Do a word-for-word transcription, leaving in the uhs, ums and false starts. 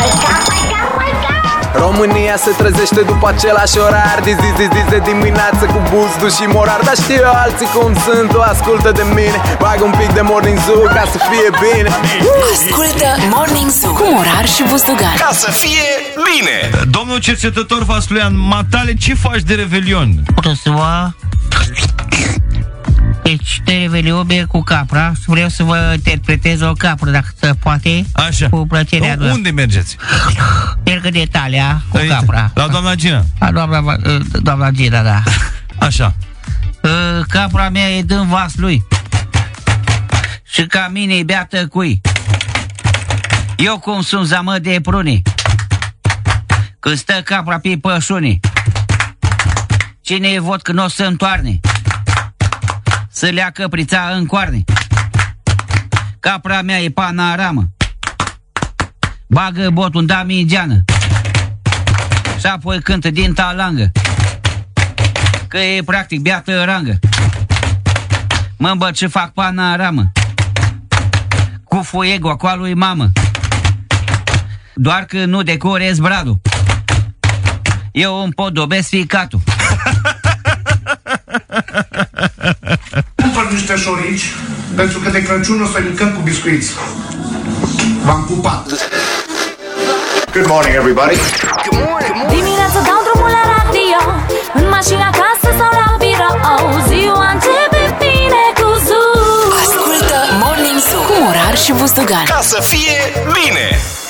România se trezește după același orar, Zi, zi, zi, zi de dimineață cu buzdu și morar. Dar știu eu alții cum sunt, o ascultă de mine. Bag un pic de Morning Zoo ca să fie bine. Ascultă Morning Zoo cu Morar și Buzdugan, ca să fie bine. Domnul cercetător Vasluian Matale, ce faci de Revelion? Bună ziua! Deci de Revelion merg cu capra și vreau să vă interpretez o capră, dacă se poate. Așa. Cu plăcerea. U- Unde mergeți? Merg în Italia cu Aici, capra. la doamna Gina? La doamna, doamna Gina, da. Așa. Capra mea e din vas lui și ca mine e beată cui. Eu cum sunt zamă de prune când stă capra pe pășune. Cine e vot că n-o să întoarne, să lea căprița în coarne. Capra mea e panaramă, bagă botul în damigeană și apoi cântă din talangă, că e practic beată rangă. Mă îmbăt și fac panaramă cu fuego cu a lui mamă, doar că nu decorez bradul, eu împodobesc ficatul. Cumpăr niște șorici, pentru că de Crăciun o să mâncăm cu biscuiți. V-am pupat. Good morning, everybody. Dimineața dau drumul la radio, în mașina, acasă sau la birou. Ziua începe bine cu Zoo. Ascultă Morning Zoo cu Morar și Buzdugan, Ca să fie bine.